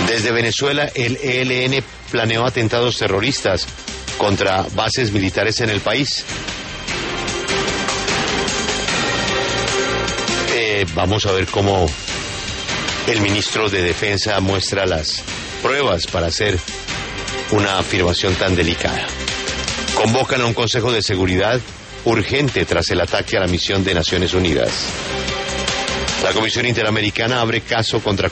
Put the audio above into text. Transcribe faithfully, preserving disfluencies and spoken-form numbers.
Desde Venezuela, el E L N planeó atentados terroristas contra bases militares en el país. Eh, vamos a ver cómo el ministro de Defensa muestra las pruebas para hacer una afirmación tan delicada. Convocan a un Consejo de Seguridad urgente tras el ataque a la misión de Naciones Unidas. La Comisión Interamericana abre caso contra